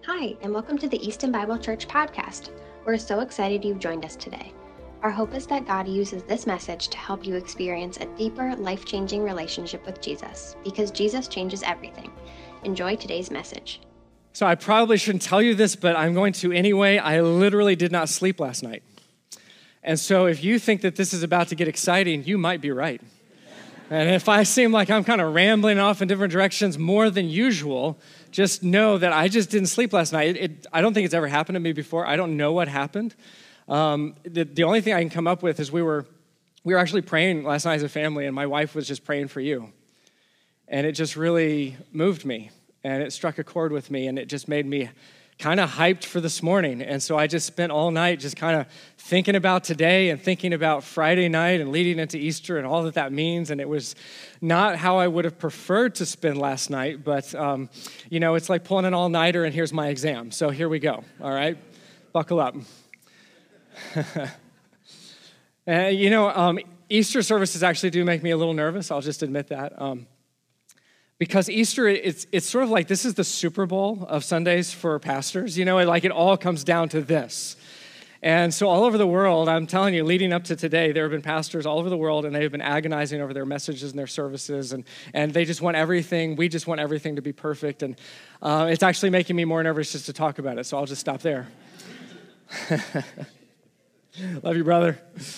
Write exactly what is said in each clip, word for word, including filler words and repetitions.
Hi, and welcome to the Easton Bible Church podcast. We're so excited you've joined us today. Our hope is that God uses this message to help you experience a deeper, life-changing relationship with Jesus, because Jesus changes everything. Enjoy today's message. So I probably shouldn't tell you this, but I'm going to anyway. I literally did not sleep last night. And so if you think that this is about to get exciting, you might be right. And if I seem like I'm kind of rambling off in different directions more than usual, just know that I just didn't sleep last night. It, it, I don't think it's ever happened to me before. I don't know what happened. Um, the, the only thing I can come up with is we were we were actually praying last night as a family, and my wife was just praying for you. And it just really moved me, and it struck a chord with me, and it just made me kind of hyped for this morning. And so I just spent all night just kind of thinking about today and thinking about Friday night and leading into Easter and all that that means. And it was not how I would have preferred to spend last night, but, um, you know, it's like pulling an all-nighter and here's my exam. So here we go, all right? Buckle up. And, you know, um, Easter services actually do make me a little nervous. I'll just admit that. Um, Because Easter, it's it's sort of like this is the Super Bowl of Sundays for pastors. You know, like it all comes down to this. And so all over the world, I'm telling you, leading up to today, there have been pastors all over the world, and they've been agonizing over their messages and their services, and, and they just want everything. We just want everything to be perfect. And uh, it's actually making me more nervous just to talk about it, so I'll just stop there. Love you, brother.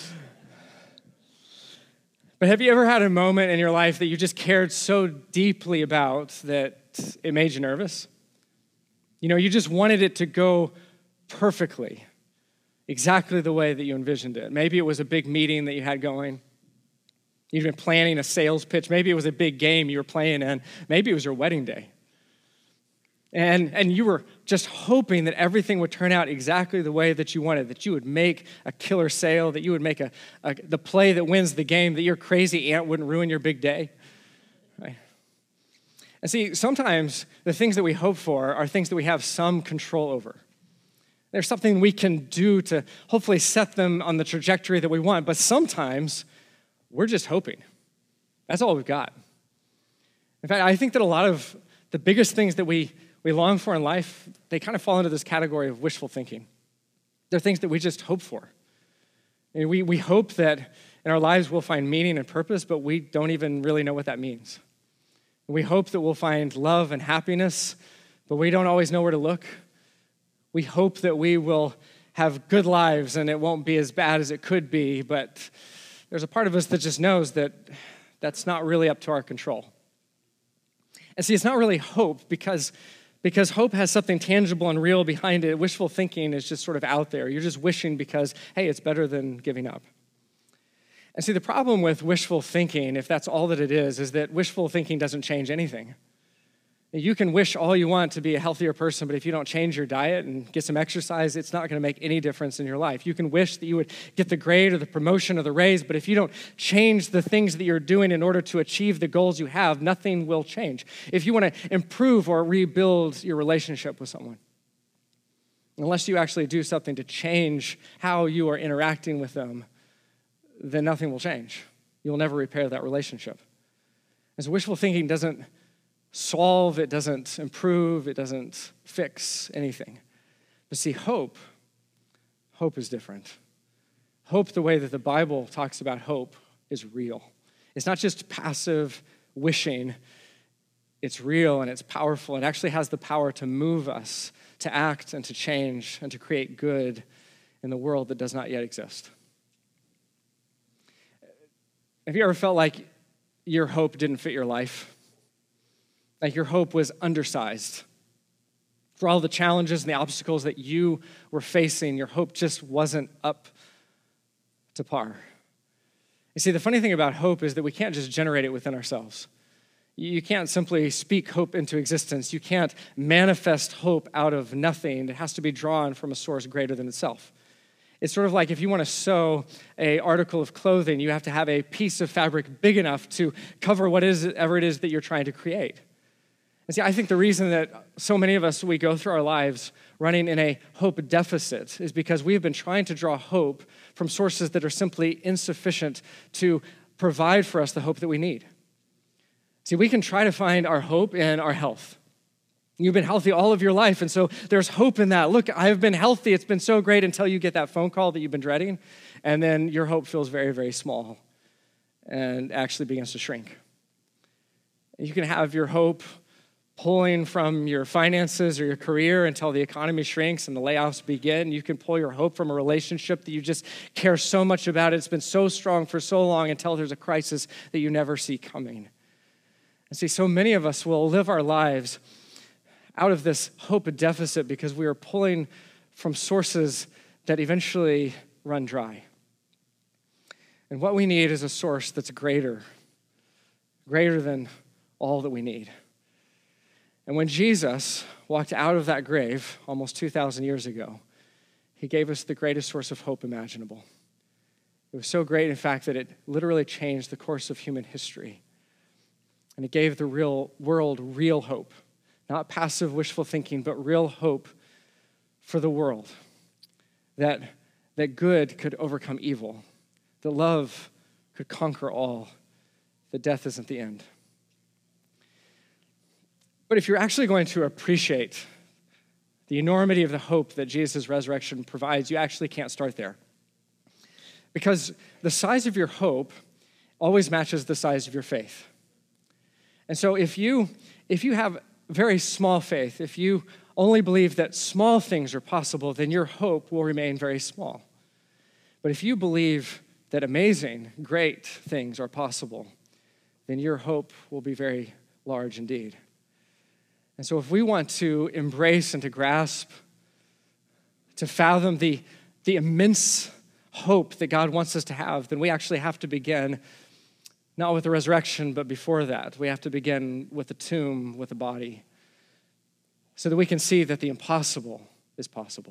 But have you ever had a moment in your life that you just cared so deeply about that it made you nervous? You know, you just wanted it to go perfectly, exactly the way that you envisioned it. Maybe it was a big meeting that you had going. You'd been planning a sales pitch. Maybe it was a big game you were playing in. Maybe it was your wedding day. And, and you were just hoping that everything would turn out exactly the way that you wanted, that you would make a killer sale, that you would make a, a the play that wins the game, that your crazy aunt wouldn't ruin your big day. Right? And see, sometimes the things that we hope for are things that we have some control over. There's something we can do to hopefully set them on the trajectory that we want, but sometimes we're just hoping. That's all we've got. In fact, I think that a lot of the biggest things that we we long for in life, they kind of fall into this category of wishful thinking. They're things that we just hope for. And we, we hope that in our lives we'll find meaning and purpose, but we don't even really know what that means. We hope that we'll find love and happiness, but we don't always know where to look. We hope that we will have good lives and it won't be as bad as it could be, but there's a part of us that just knows that that's not really up to our control. And see, it's not really hope because Because hope has something tangible and real behind it. Wishful thinking is just sort of out there. You're just wishing because, hey, it's better than giving up. And see, the problem with wishful thinking, if that's all that it is, is that wishful thinking doesn't change anything. You can wish all you want to be a healthier person, but if you don't change your diet and get some exercise, it's not going to make any difference in your life. You can wish that you would get the grade or the promotion or the raise, but if you don't change the things that you're doing in order to achieve the goals you have, nothing will change. If you want to improve or rebuild your relationship with someone, unless you actually do something to change how you are interacting with them, then nothing will change. You'll never repair that relationship. As wishful thinking doesn't solve, it doesn't improve, it doesn't fix anything. But see, hope, hope is different. Hope, the way that the Bible talks about hope, is real. It's not just passive wishing. It's real and it's powerful. It actually has the power to move us, to act and to change and to create good in the world that does not yet exist. Have you ever felt like your hope didn't fit your life? Like your hope was undersized. For all the challenges and the obstacles that you were facing, your hope just wasn't up to par. You see, the funny thing about hope is that we can't just generate it within ourselves. You can't simply speak hope into existence. You can't manifest hope out of nothing. It has to be drawn from a source greater than itself. It's sort of like if you want to sew an article of clothing, you have to have a piece of fabric big enough to cover whatever it is that you're trying to create. And see, I think the reason that so many of us, we go through our lives running in a hope deficit is because we have been trying to draw hope from sources that are simply insufficient to provide for us the hope that we need. See, we can try to find our hope in our health. You've been healthy all of your life, and so there's hope in that. Look, I've been healthy. It's been so great until you get that phone call that you've been dreading, and then your hope feels very, very small and actually begins to shrink. You can have your hope pulling from your finances or your career until the economy shrinks and the layoffs begin. You can pull your hope from a relationship that you just care so much about. It's been so strong for so long until there's a crisis that you never see coming. And see, so many of us will live our lives out of this hope deficit because we are pulling from sources that eventually run dry. And what we need is a source that's greater, greater than all that we need. And when Jesus walked out of that grave almost two thousand years ago, he gave us the greatest source of hope imaginable. It was so great, in fact, that it literally changed the course of human history. And it gave the real world real hope. Not passive wishful thinking, but real hope for the world. That, that good could overcome evil. That love could conquer all. That death isn't the end. But if you're actually going to appreciate the enormity of the hope that Jesus' resurrection provides, you actually can't start there. Because the size of your hope always matches the size of your faith. And so if you, if you have very small faith, if you only believe that small things are possible, then your hope will remain very small. But if you believe that amazing, great things are possible, then your hope will be very large indeed. And so if we want to embrace and to grasp, to fathom the, the immense hope that God wants us to have, then we actually have to begin not with the resurrection, but before that. We have to begin with the tomb, with the body, so that we can see that the impossible is possible.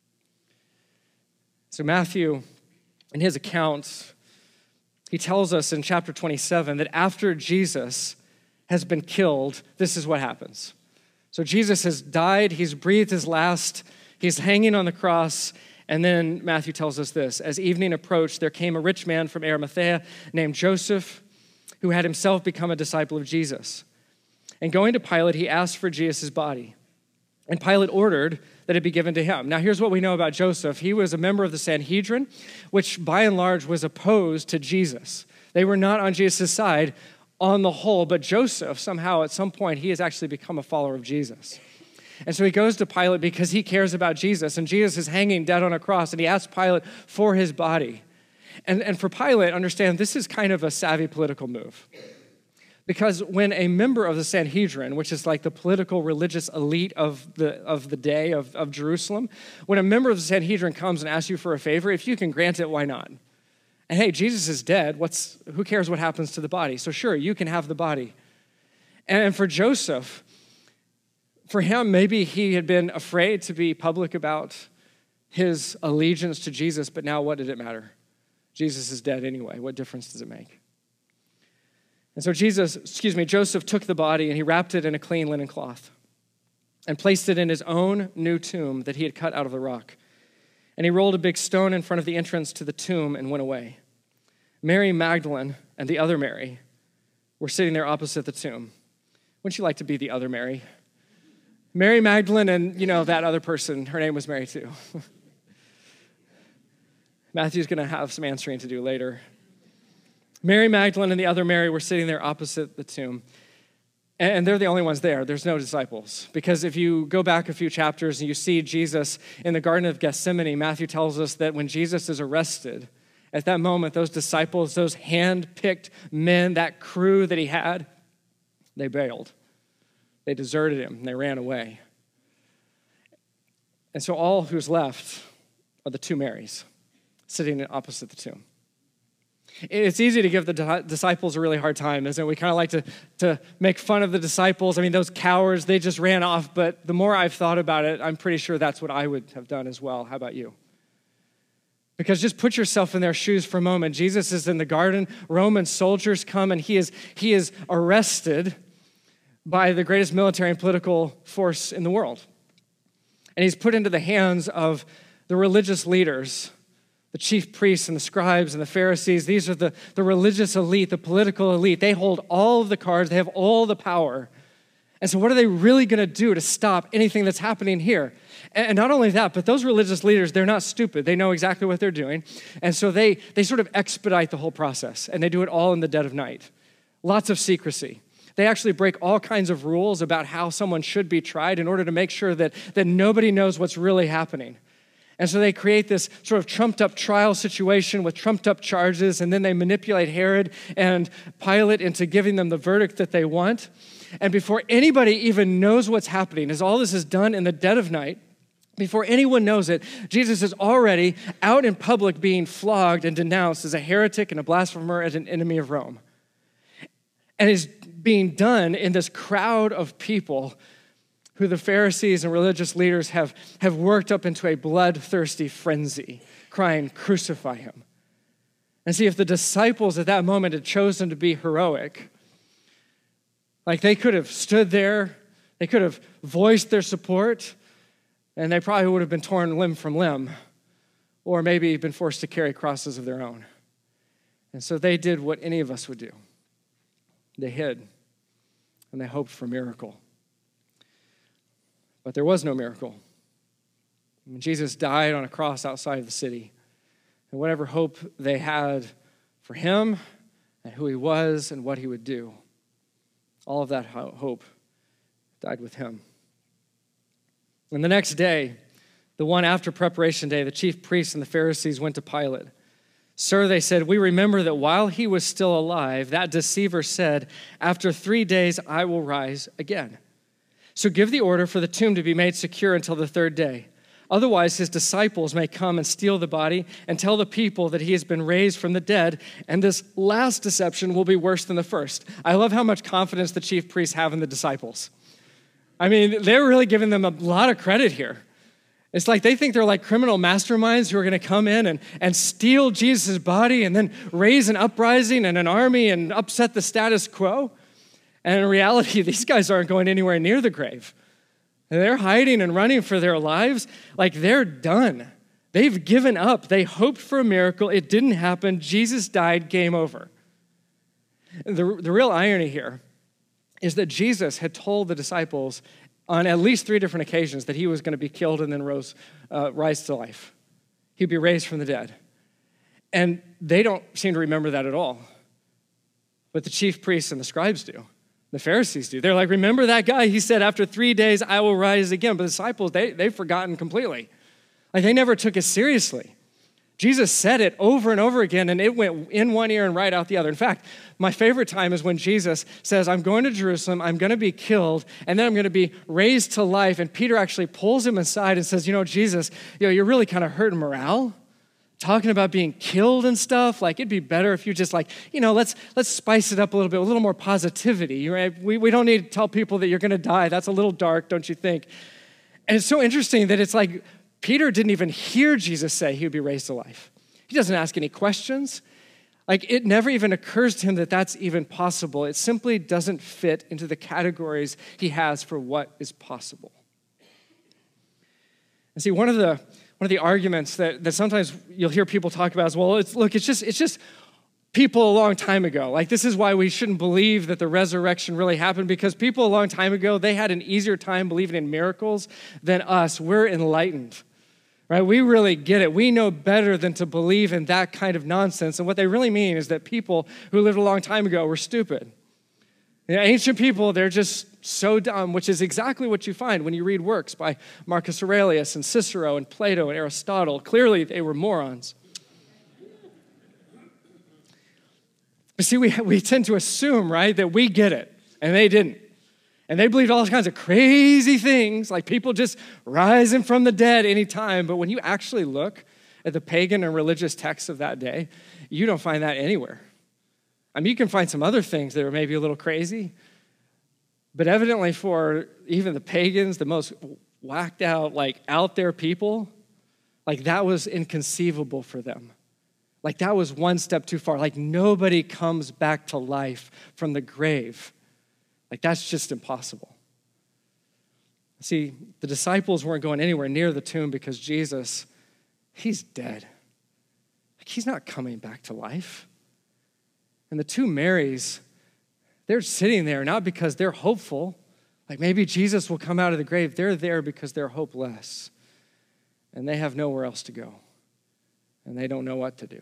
So Matthew, in his account, he tells us in chapter twenty-seven that after Jesus has been killed, this is what happens. So Jesus has died, he's breathed his last, he's hanging on the cross, and then Matthew tells us this: as evening approached, there came a rich man from Arimathea named Joseph, who had himself become a disciple of Jesus. And going to Pilate, he asked for Jesus' body. And Pilate ordered that it be given to him. Now, here's what we know about Joseph. He was a member of the Sanhedrin, which by and large was opposed to Jesus. They were not on Jesus' side on the whole, but Joseph, somehow at some point, he has actually become a follower of Jesus. And so he goes to Pilate because he cares about Jesus, and Jesus is hanging dead on a cross, and he asks Pilate for his body. And, and for Pilate, understand, this is kind of a savvy political move. Because when a member of the Sanhedrin, which is like the political religious elite of the, of the day of, of Jerusalem, when a member of the Sanhedrin comes and asks you for a favor, if you can grant it, why not? And hey, Jesus is dead. What's, who cares what happens to the body? So sure, you can have the body. And for Joseph, for him, maybe he had been afraid to be public about his allegiance to Jesus, but now what did it matter? Jesus is dead anyway. What difference does it make? And so Jesus, excuse me, Joseph took the body and he wrapped it in a clean linen cloth and placed it in his own new tomb that he had cut out of the rock. And he rolled a big stone in front of the entrance to the tomb and went away. Mary Magdalene and the other Mary were sitting there opposite the tomb. Wouldn't you like to be the other Mary? Mary Magdalene and, you know, that other person, her name was Mary too. Matthew's going to have some answering to do later. Mary Magdalene and the other Mary were sitting there opposite the tomb. And they're the only ones there. There's no disciples. Because if you go back a few chapters and you see Jesus in the Garden of Gethsemane, Matthew tells us that when Jesus is arrested, at that moment, those disciples, those hand-picked men, that crew that he had, they bailed. They deserted him. They ran away. And so all who's left are the two Marys sitting opposite the tomb. It's easy to give the disciples a really hard time, isn't it? We kind of like to, to make fun of the disciples. I mean, those cowards, they just ran off. But the more I've thought about it, I'm pretty sure that's what I would have done as well. How about you? Because just put yourself in their shoes for a moment. Jesus is in the garden. Roman soldiers come, and he is, he is arrested by the greatest military and political force in the world. And he's put into the hands of the religious leaders, the chief priests and the scribes and the Pharisees. These are the, the religious elite, the political elite. They hold all of the cards. They have all the power. And so what are they really going to do to stop anything that's happening here? And not only that, but those religious leaders, they're not stupid. They know exactly what they're doing. And so they, they sort of expedite the whole process, and they do it all in the dead of night. Lots of secrecy. They actually break all kinds of rules about how someone should be tried in order to make sure that, that nobody knows what's really happening. And so they create this sort of trumped-up trial situation with trumped-up charges, and then they manipulate Herod and Pilate into giving them the verdict that they want. And before anybody even knows what's happening, as all this is done in the dead of night, before anyone knows it, Jesus is already out in public being flogged and denounced as a heretic and a blasphemer, as an enemy of Rome. And is being done in this crowd of people who the Pharisees and religious leaders have, have worked up into a bloodthirsty frenzy, crying, "Crucify him." And see, if the disciples at that moment had chosen to be heroic, like they could have stood there, they could have voiced their support, and they probably would have been torn limb from limb, or maybe been forced to carry crosses of their own. And so they did what any of us would do. They hid, and they hoped for a miracle. But there was no miracle. I mean, Jesus died on a cross outside of the city, and whatever hope they had for him and who he was and what he would do, all of that hope died with him. And the next day, the one after preparation day, the chief priests and the Pharisees went to Pilate. "Sir," they said, "we remember that while he was still alive, that deceiver said, 'After three days I will rise again.' So give the order for the tomb to be made secure until the third day. Otherwise, his disciples may come and steal the body and tell the people that he has been raised from the dead, and this last deception will be worse than the first." I love how much confidence the chief priests have in the disciples. I mean, they're really giving them a lot of credit here. It's like they think they're like criminal masterminds who are going to come in and, and steal Jesus' body and then raise an uprising and an army and upset the status quo. And in reality, these guys aren't going anywhere near the grave. They're hiding and running for their lives. Like they're done. They've given up. They hoped for a miracle. It didn't happen. Jesus died. Game over. The, the real irony here is that Jesus had told the disciples on at least three different occasions that he was going to be killed and then rose, uh, rise to life. He'd be raised from the dead. And they don't seem to remember that at all. But the chief priests and the scribes do. The Pharisees do. They're like, "Remember that guy? He said, 'After three days, I will rise again.'" But the disciples, they, they've forgotten completely. Like they never took it seriously. Jesus said it over and over again, and it went in one ear and right out the other. In fact, my favorite time is when Jesus says, "I'm going to Jerusalem, I'm going to be killed, and then I'm going to be raised to life." And Peter actually pulls him aside and says, "You know, Jesus, you know, you're really kind of hurting morale. Talking about being killed and stuff, like it'd be better if you just like, you know, let's let's spice it up a little bit, a little more positivity. Right? We, we don't need to tell people that you're going to die. That's a little dark, don't you think?" And it's so interesting that it's like Peter didn't even hear Jesus say he would be raised to life. He doesn't ask any questions. Like it never even occurs to him that that's even possible. It simply doesn't fit into the categories he has for what is possible. And see, one of the One of the arguments that, that sometimes you'll hear people talk about is, well, it's, look, it's just it's just people a long time ago. Like this is why we shouldn't believe that the resurrection really happened, because people a long time ago, they had an easier time believing in miracles than us. We're enlightened, right? We really get it. We know better than to believe in that kind of nonsense. And what they really mean is that people who lived a long time ago were stupid. You know, ancient people, they're just so dumb, which is exactly what you find when you read works by Marcus Aurelius and Cicero and Plato and Aristotle. Clearly, they were morons. But see, we, we tend to assume, right, that we get it, and they didn't. And they believed all kinds of crazy things, like people just rising from the dead anytime. But when you actually look at the pagan and religious texts of that day, you don't find that anywhere. I mean, you can find some other things that are maybe a little crazy, but evidently for even the pagans, the most whacked out, like out there people, like that was inconceivable for them. Like that was one step too far. Like nobody comes back to life from the grave. Like that's just impossible. See, the disciples weren't going anywhere near the tomb because Jesus, he's dead. Like he's not coming back to life. And the two Marys, they're sitting there not because they're hopeful, Like maybe Jesus will come out of the grave. They're there because they're hopeless, and they have nowhere else to go, and they don't know what to do.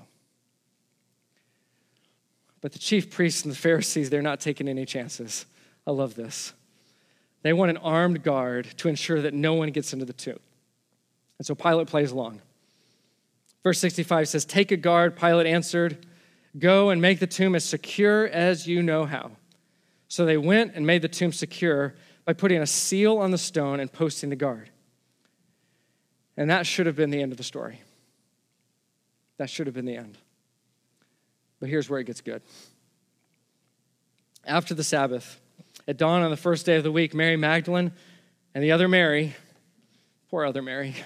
But the chief priests and the Pharisees, they're not taking any chances. I love this. They want an armed guard to ensure that no one gets into the tomb. And so Pilate plays along. Verse sixty-five says, "Take a guard," Pilate answered. "Go and make the tomb as secure as you know how." So they went and made the tomb secure by putting a seal on the stone and posting the guard. And that should have been the end of the story. That should have been the end. But here's where it gets good. After the Sabbath, at dawn on the first day of the week, Mary Magdalene and the other Mary, poor other Mary,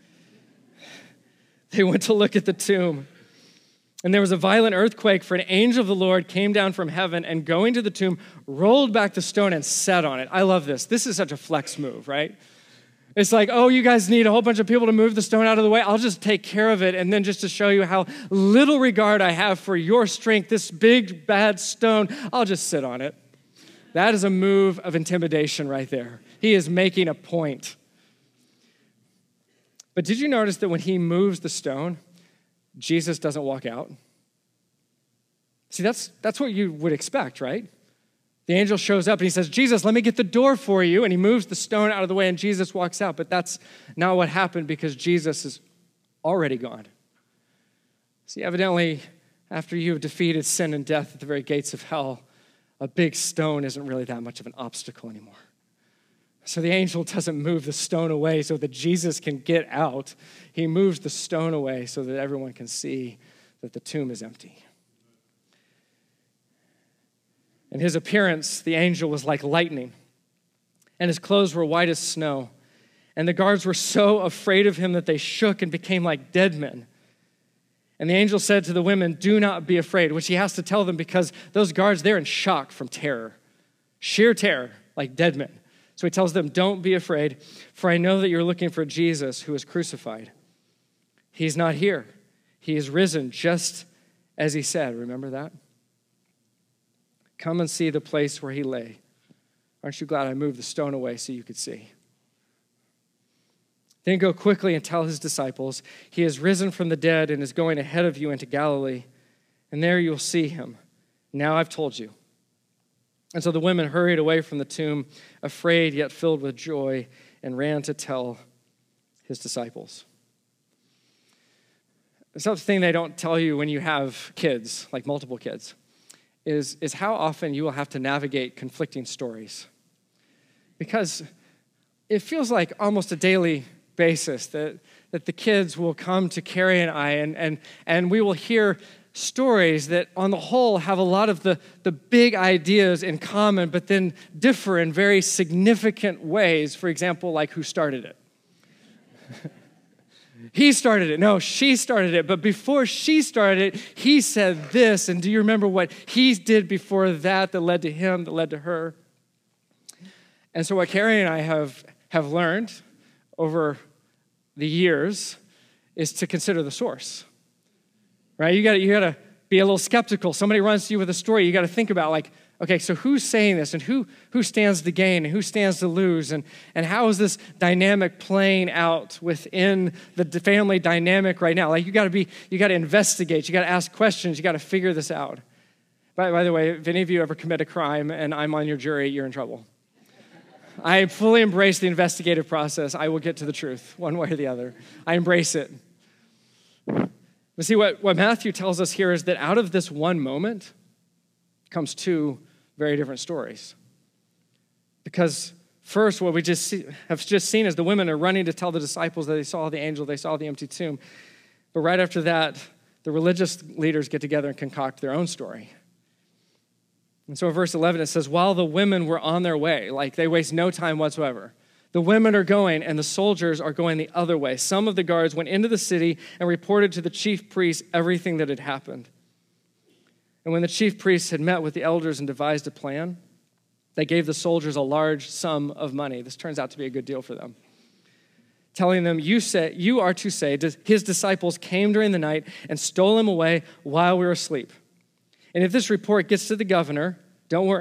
they went to look at the tomb. And there was a violent earthquake, for an angel of the Lord came down from heaven and going to the tomb, rolled back the stone and sat on it. I love this. This is such a flex move, right? It's like, oh, you guys need a whole bunch of people to move the stone out of the way. I'll just take care of it. And then just to show you how little regard I have for your strength, this big, bad stone, I'll just sit on it. That is a move of intimidation right there. He is making a point. But did you notice that when he moves the stone, Jesus doesn't walk out? See, that's, that's what you would expect, right? The angel shows up and he says, "Jesus, let me get the door for you." And he moves the stone out of the way and Jesus walks out. But that's not what happened because Jesus is already gone. See, evidently, after you have defeated sin and death at the very gates of hell, a big stone isn't really that much of an obstacle anymore. So the angel doesn't move the stone away so that Jesus can get out. He moves the stone away so that everyone can see that the tomb is empty. In his appearance, the angel was like lightning, and his clothes were white as snow. And the guards were so afraid of him that they shook and became like dead men. And the angel said to the women, "Do not be afraid," which he has to tell them because those guards, they're in shock from terror, sheer terror, like dead men. So he tells them, "Don't be afraid, for I know that you're looking for Jesus who was crucified. He's not here. He is risen just as he said." Remember that? "Come and see the place where he lay. Aren't you glad I moved the stone away so you could see?" "Then go quickly and tell his disciples, he is risen from the dead and is going ahead of you into Galilee, and there you'll see him. Now I've told you." And so the women hurried away from the tomb, afraid yet filled with joy, and ran to tell his disciples. Something they don't tell you when you have kids, like multiple kids, is, is how often you will have to navigate conflicting stories. Because it feels like almost a daily basis that, that the kids will come to Carrie and I, and, and, and we will hear stories that on the whole have a lot of the, the big ideas in common, but then differ in very significant ways. For example, like who started it? He started it. No, she started it. But before she started it, he said this. And do you remember what he did before that that led to him, that led to her? And so what Carrie and I have, have learned over the years is to consider the source. Right? You got you got to be a little skeptical. Somebody runs to you with a story. You got to think about, like, okay, so who's saying this, and who who stands to gain, and who stands to lose, and and how is this dynamic playing out within the family dynamic right now? Like, you got to be, you got to investigate. You got to ask questions. You got to figure this out. By, by the way, if any of you ever commit a crime and I'm on your jury, you're in trouble. I fully embrace the investigative process. I will get to the truth one way or the other. I embrace it. But see, what, what Matthew tells us here is that out of this one moment comes two very different stories. Because first, what we just see, have just seen is the women are running to tell the disciples that they saw the angel, they saw the empty tomb. But right after that, the religious leaders get together and concoct their own story. And so in verse eleven, it says, while the women were on their way, like they waste no time whatsoever, the women are going and the soldiers are going the other way. Some of the guards went into the city and reported to the chief priests everything that had happened. And when the chief priests had met with the elders and devised a plan, they gave the soldiers a large sum of money. This turns out to be a good deal for them. Telling them, you say, you are to say, his disciples came during the night and stole him away while we were asleep. And if this report gets to the governor, don't worry.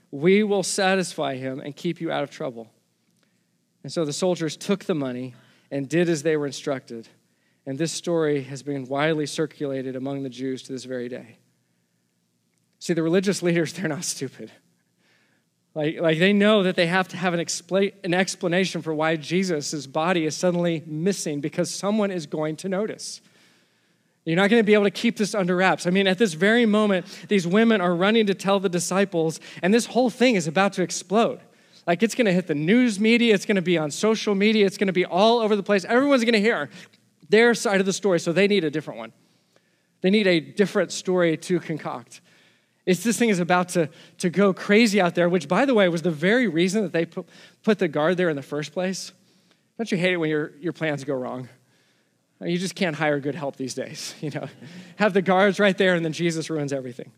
We will satisfy him and keep you out of trouble." And so the soldiers took the money and did as they were instructed. And this story has been widely circulated among the Jews to this very day. See, the religious leaders, they're not stupid. Like, like they know that they have to have an, expla- an explanation for why Jesus' body is suddenly missing, because someone is going to notice. You're not going to be able to keep this under wraps. I mean, at this very moment, these women are running to tell the disciples, and this whole thing is about to explode. Like, it's going to hit the news media, it's going to be on social media, it's going to be all over the place. Everyone's going to hear their side of the story, so they need a different one. They need a different story to concoct. It's this thing is about to, to go crazy out there, which, by the way, was the very reason that they put, put the guard there in the first place. Don't you hate it when your, your plans go wrong? You just can't hire good help these days, you know. Have the guards right there, and then Jesus ruins everything.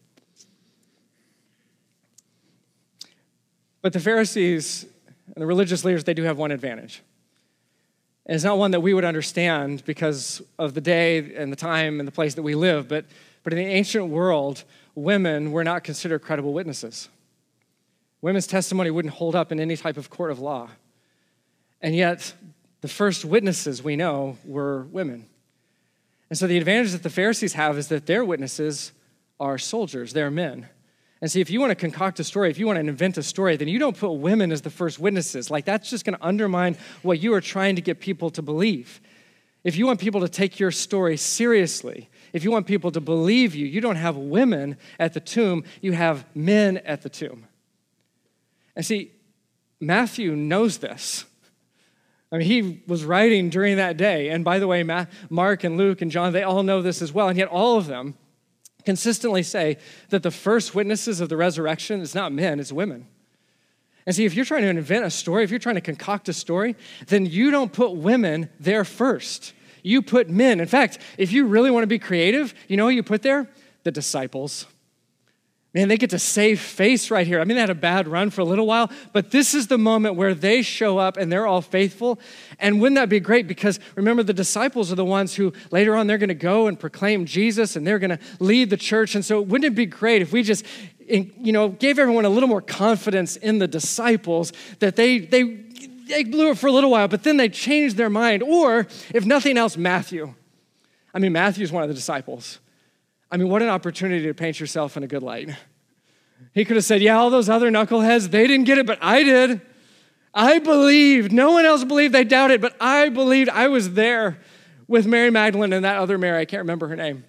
But the Pharisees and the religious leaders, they do have one advantage. And it's not one that we would understand because of the day and the time and the place that we live, but, but in the ancient world, women were not considered credible witnesses. Women's testimony wouldn't hold up in any type of court of law. And yet, the first witnesses we know were women. And so the advantage that the Pharisees have is that their witnesses are soldiers, they're men. And see, if you want to concoct a story, if you want to invent a story, then you don't put women as the first witnesses. Like, that's just going to undermine what you are trying to get people to believe. If you want people to take your story seriously, if you want people to believe you, you don't have women at the tomb, you have men at the tomb. And see, Matthew knows this. I mean, he was writing during that day. And by the way, Mark and Luke and John, they all know this as well. And yet all of them consistently say that the first witnesses of the resurrection is not men, it's women. And see, if you're trying to invent a story, if you're trying to concoct a story, then you don't put women there first. You put men. In fact, if you really want to be creative, you know who you put there? The disciples. Man, they get to save face right here. I mean, they had a bad run for a little while, but this is the moment where they show up and they're all faithful. And wouldn't that be great? Because remember, the disciples are the ones who later on they're going to go and proclaim Jesus and they're going to lead the church. And so wouldn't it be great if we just, you know, gave everyone a little more confidence in the disciples that they they they blew it for a little while, but then they changed their mind. Or if nothing else, Matthew. I mean, Matthew's one of the disciples. I mean, what an opportunity to paint yourself in a good light. He could have said, yeah, all those other knuckleheads, they didn't get it, but I did. I believed. No one else believed. They doubted, but I believed. I was there with Mary Magdalene and that other Mary. I can't remember her name.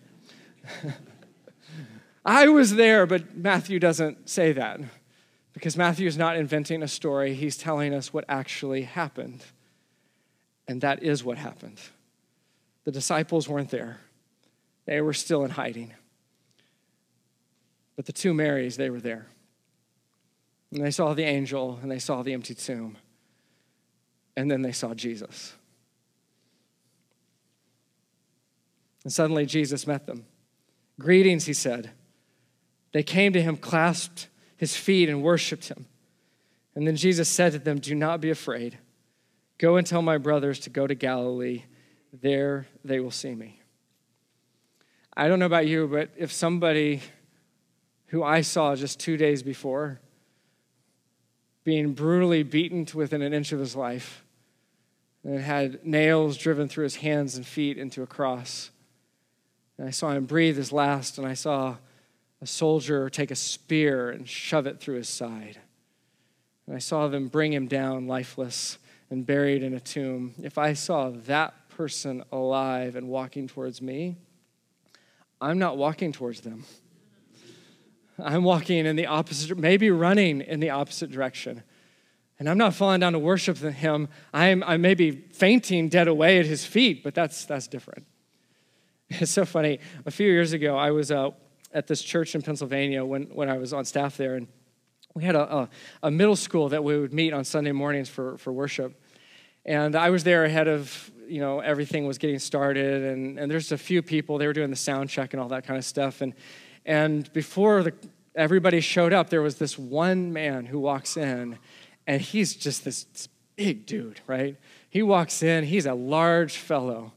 I was there, but Matthew doesn't say that because Matthew is not inventing a story. He's telling us what actually happened, and that is what happened. The disciples weren't there. They were still in hiding. But the two Marys, they were there. And they saw the angel, and they saw the empty tomb. And then they saw Jesus. And suddenly Jesus met them. Greetings, he said. They came to him, clasped his feet, and worshiped him. And then Jesus said to them, do not be afraid. Go and tell my brothers to go to Galilee. There they will see me. I don't know about you, but if somebody who I saw just two days before being brutally beaten to within an inch of his life and had nails driven through his hands and feet into a cross, and I saw him breathe his last, and I saw a soldier take a spear and shove it through his side, and I saw them bring him down lifeless and buried in a tomb. If I saw that person alive and walking towards me, I'm not walking towards them. I'm walking in the opposite, maybe running in the opposite direction. And I'm not falling down to worship him. I'm, I may be fainting dead away at his feet, but that's that's different. It's so funny. A few years ago, I was uh, at this church in Pennsylvania when, when I was on staff there, and we had a, a, a middle school that we would meet on Sunday mornings for, for worship. And I was there ahead of, you know, everything was getting started, and, and there's a few people, they were doing the sound check and all that kind of stuff. And and before the, everybody showed up, there was this one man who walks in, and he's just this, this big dude, right? He walks in, he's a large fellow,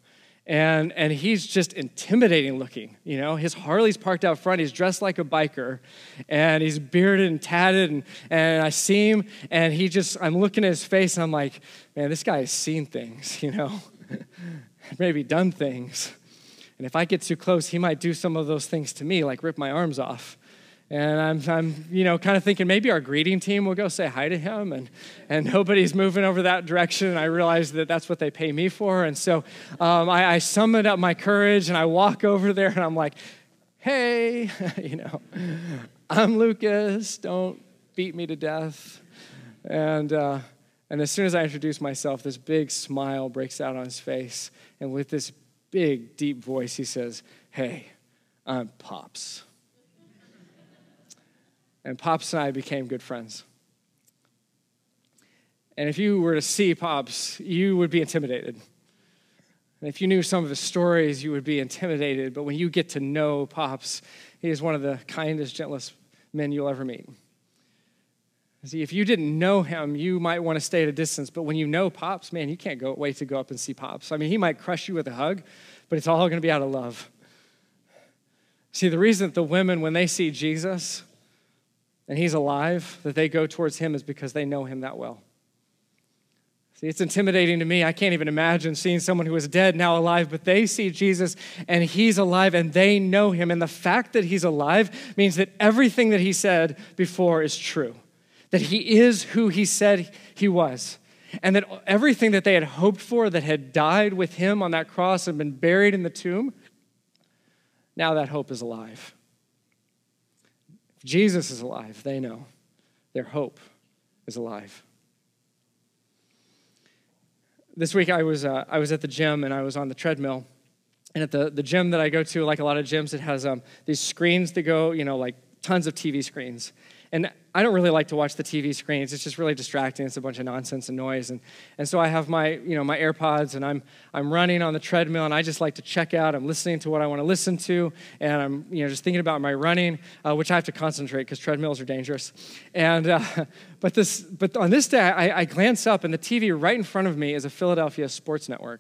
And, and he's just intimidating looking, you know. His Harley's parked out front. He's dressed like a biker, and he's bearded and tatted, and, and I see him, and he just, I'm looking at his face, and I'm like, man, this guy has seen things, you know, maybe done things. And if I get too close, he might do some of those things to me, like rip my arms off. And I'm, I'm, you know, kind of thinking maybe our greeting team will go say hi to him, and, and nobody's moving over that direction. And I realize that that's what they pay me for. And so um, I, I summoned up my courage, and I walk over there, and I'm like, hey, you know, I'm Lucas. Don't beat me to death. And uh, and as soon as I introduce myself, this big smile breaks out on his face. And with this big, deep voice, he says, hey, I'm Pops. And Pops and I became good friends. And if you were to see Pops, you would be intimidated. And if you knew some of his stories, you would be intimidated. But when you get to know Pops, he is one of the kindest, gentlest men you'll ever meet. See, if you didn't know him, you might want to stay at a distance. But when you know Pops, man, you can't go wait to go up and see Pops. I mean, he might crush you with a hug, but it's all going to be out of love. See, the reason that the women, when they see Jesus, and he's alive, that they go towards him is because they know him that well. See, it's intimidating to me. I can't even imagine seeing someone who is dead now alive, but they see Jesus and he's alive and they know him. And the fact that he's alive means that everything that he said before is true, that he is who he said he was, and that everything that they had hoped for that had died with him on that cross and been buried in the tomb, now that hope is alive. Jesus is alive, they know. Their hope is alive. This week I was uh, I was at the gym and I was on the treadmill. And at the, the gym that I go to, like a lot of gyms, it has um, these screens that go, you know, like tons of T V screens. And I don't really like to watch the T V screens. It's just really distracting. It's a bunch of nonsense and noise. And and so I have my, you know, my AirPods, and I'm I'm running on the treadmill, and I just like to check out. I'm listening to what I want to listen to, and I'm, you know, just thinking about my running, uh, which I have to concentrate because treadmills are dangerous. And uh, but this but on this day, I, I glance up, and the T V right in front of me is a Philadelphia sports network.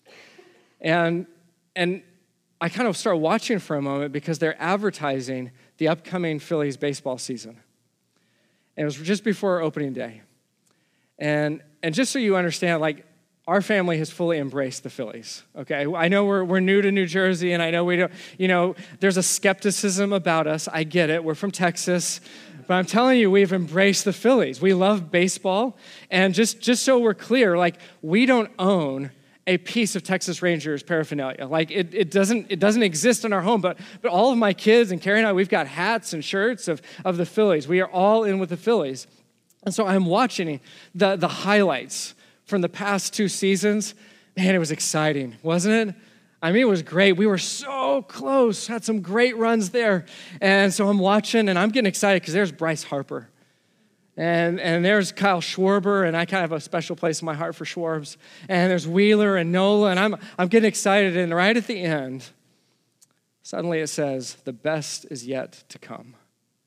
And and I kind of start watching for a moment because they're advertising the upcoming Phillies baseball season. And it was just before opening day. And and just so you understand, like, our family has fully embraced the Phillies, okay? I know we're we're new to New Jersey, and I know we don't, you know, there's a skepticism about us. I get it. We're from Texas. But I'm telling you, we've embraced the Phillies. We love baseball. And just, just so we're clear, like, we don't own a piece of Texas Rangers paraphernalia. Like, it, it doesn't it doesn't exist in our home, but but all of my kids and Carrie and I, we've got hats and shirts of, of the Phillies. We are all in with the Phillies. And so I'm watching the, the highlights from the past two seasons. Man, it was exciting, wasn't it? I mean, it was great. We were so close, had some great runs there. And so I'm watching, and I'm getting excited because there's Bryce Harper. And and there's Kyle Schwarber, and I kind of have a special place in my heart for Schwarbs. And there's Wheeler and Nola, and I'm I'm getting excited. And right at the end, suddenly it says, "The best is yet to come."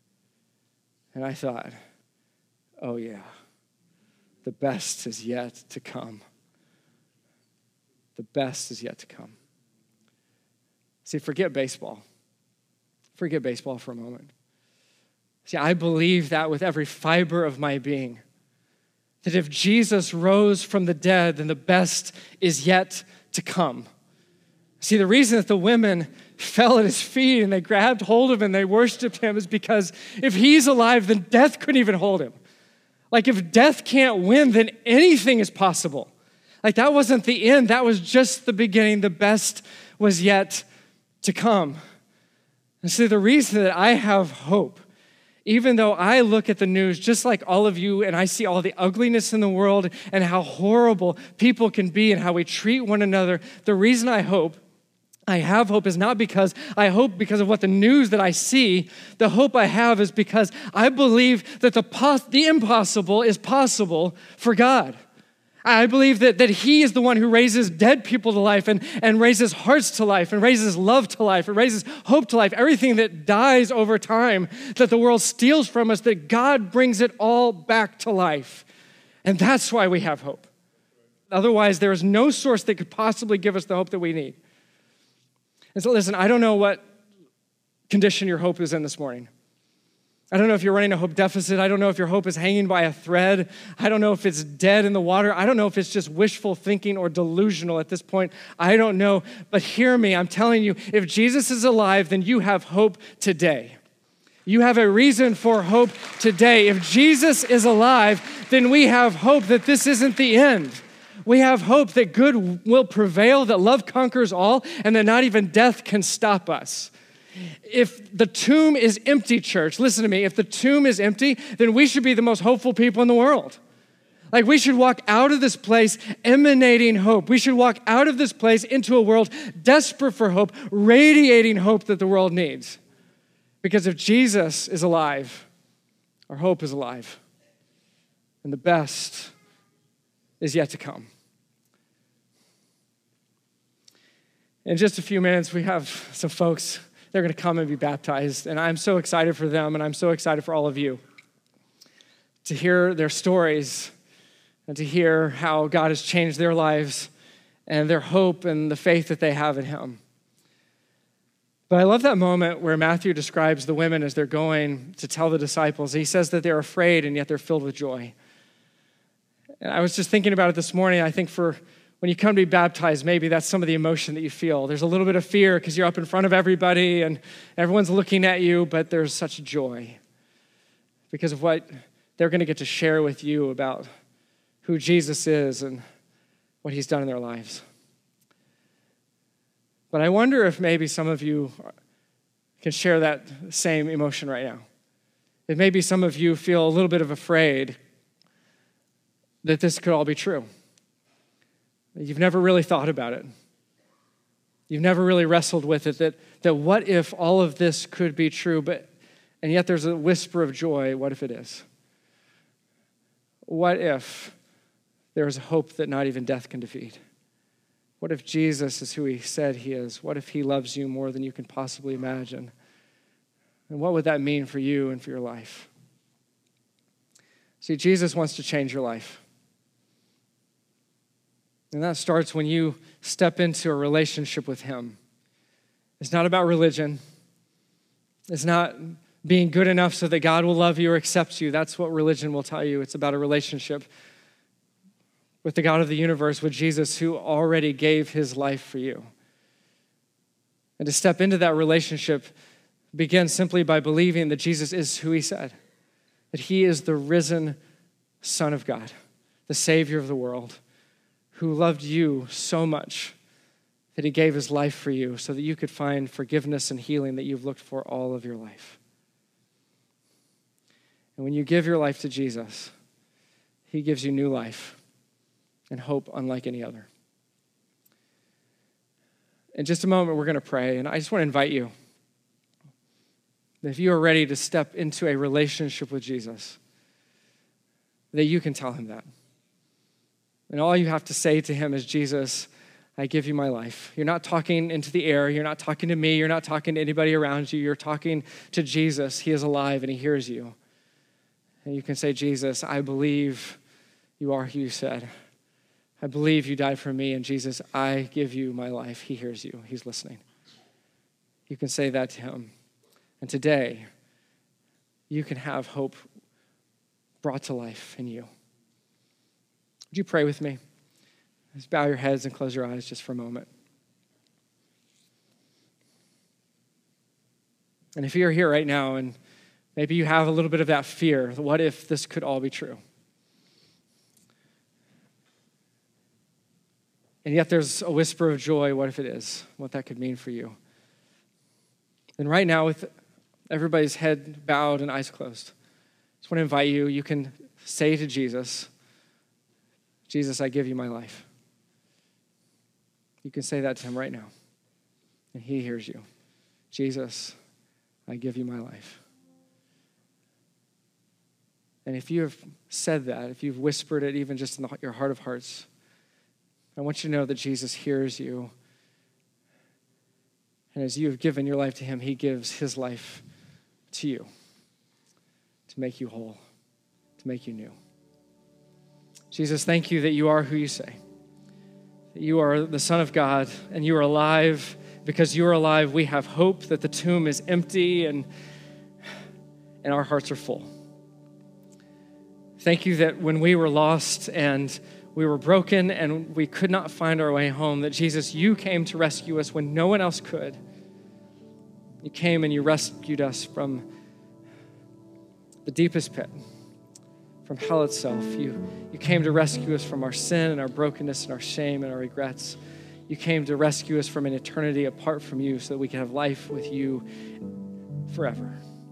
And I thought, oh yeah, the best is yet to come. The best is yet to come. See, forget baseball. Forget baseball for a moment. See, I believe that with every fiber of my being, that if Jesus rose from the dead, then the best is yet to come. See, the reason that the women fell at his feet and they grabbed hold of him and they worshiped him is because if he's alive, then death couldn't even hold him. Like, if death can't win, then anything is possible. Like, that wasn't the end. That was just the beginning. The best was yet to come. And see, the reason that I have hope, even though I look at the news just like all of you and I see all the ugliness in the world and how horrible people can be and how we treat one another, the reason I hope, I have hope is not because I hope because of what the news that I see. The hope I have is because I believe that the pos- the impossible is possible for God. I believe that, that he is the one who raises dead people to life and, and raises hearts to life and raises love to life and raises hope to life. Everything that dies over time, that the world steals from us, that God brings it all back to life. And that's why we have hope. Otherwise, there is no source that could possibly give us the hope that we need. And so listen, I don't know what condition your hope is in this morning. I don't know if you're running a hope deficit. I don't know if your hope is hanging by a thread. I don't know if it's dead in the water. I don't know if it's just wishful thinking or delusional at this point. I don't know. But hear me, I'm telling you, if Jesus is alive, then you have hope today. You have a reason for hope today. If Jesus is alive, then we have hope that this isn't the end. We have hope that good will prevail, that love conquers all, and that not even death can stop us. If the tomb is empty, church, listen to me, if the tomb is empty, then we should be the most hopeful people in the world. Like we should walk out of this place emanating hope. We should walk out of this place into a world desperate for hope, radiating hope that the world needs. Because if Jesus is alive, our hope is alive. And the best is yet to come. In just a few minutes, we have some folks. They're going to come and be baptized, and I'm so excited for them, and I'm so excited for all of you to hear their stories and to hear how God has changed their lives and their hope and the faith that they have in him. But I love that moment where Matthew describes the women as they're going to tell the disciples. He says that they're afraid, and yet they're filled with joy. And I was just thinking about it this morning. I think for when you come to be baptized, maybe that's some of the emotion that you feel. There's a little bit of fear because you're up in front of everybody and everyone's looking at you, but there's such joy because of what they're going to get to share with you about who Jesus is and what he's done in their lives. But I wonder if maybe some of you can share that same emotion right now. If maybe some of you feel a little bit of afraid that this could all be true. You've never really thought about it. You've never really wrestled with it, that, that what if all of this could be true, but and yet there's a whisper of joy, what if it is? What if there's a hope that not even death can defeat? What if Jesus is who he said he is? What if he loves you more than you can possibly imagine? And what would that mean for you and for your life? See, Jesus wants to change your life. And that starts when you step into a relationship with him. It's not about religion. It's not being good enough so that God will love you or accept you. That's what religion will tell you. It's about a relationship with the God of the universe, with Jesus, who already gave his life for you. And to step into that relationship begins simply by believing that Jesus is who he said, that he is the risen Son of God, the Savior of the world, who loved you so much that he gave his life for you so that you could find forgiveness and healing that you've looked for all of your life. And when you give your life to Jesus, he gives you new life and hope unlike any other. In just a moment, we're going to pray, and I just want to invite you that if you are ready to step into a relationship with Jesus, that you can tell him that. And all you have to say to him is, Jesus, I give you my life. You're not talking into the air. You're not talking to me. You're not talking to anybody around you. You're talking to Jesus. He is alive and he hears you. And you can say, Jesus, I believe you are who you said. I believe you died for me. And Jesus, I give you my life. He hears you. He's listening. You can say that to him. And today, you can have hope brought to life in you. Would you pray with me? Just bow your heads and close your eyes just for a moment. And if you're here right now and maybe you have a little bit of that fear, what if this could all be true? And yet there's a whisper of joy, what if it is? What that could mean for you. And right now, with everybody's head bowed and eyes closed, I just want to invite you, you can say to Jesus, Jesus, I give you my life. You can say that to him right now. And he hears you. Jesus, I give you my life. And if you have said that, if you've whispered it even just in the, your heart of hearts, I want you to know that Jesus hears you. And as you have given your life to him, he gives his life to you to make you whole, to make you new. Jesus, thank you that you are who you say, that you are the Son of God and you are alive, Because you are alive, we have hope that the tomb is empty and, and our hearts are full. Thank you that when we were lost and we were broken and we could not find our way home, that Jesus, you came to rescue us when no one else could. You came and you rescued us from the deepest pit, from hell itself. You, you came to rescue us from our sin and our brokenness and our shame and our regrets. You came to rescue us from an eternity apart from you so that we can have life with you forever.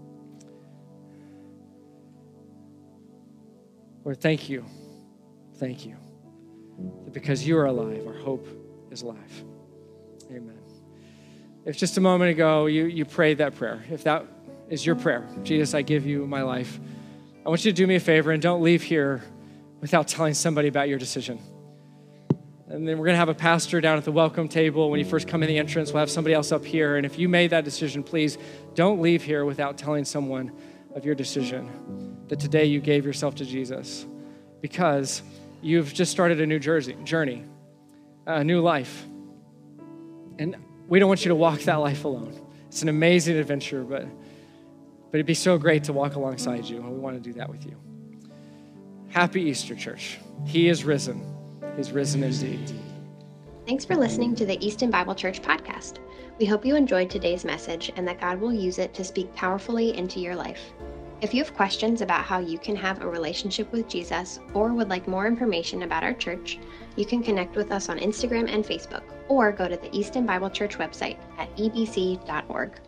Lord, thank you. Thank you. That because you are alive, our hope is alive. Amen. If just a moment ago you, you prayed that prayer, if that is your prayer, Jesus, I give you my life, I want you to do me a favor and don't leave here without telling somebody about your decision. And then we're going to have a pastor down at the welcome table. When you first come in the entrance, we'll have somebody else up here. And if you made that decision, please don't leave here without telling someone of your decision, that today you gave yourself to Jesus because you've just started a new journey, a new life. And we don't want you to walk that life alone. It's an amazing adventure, but, but it'd be so great to walk alongside you, and we want to do that with you. Happy Easter, church. He is risen. He's risen indeed. Thanks for listening to the Easton Bible Church podcast. We hope you enjoyed today's message and that God will use it to speak powerfully into your life. If you have questions about how you can have a relationship with Jesus or would like more information about our church, you can connect with us on Instagram and Facebook or go to the Easton Bible Church website at e b c dot org.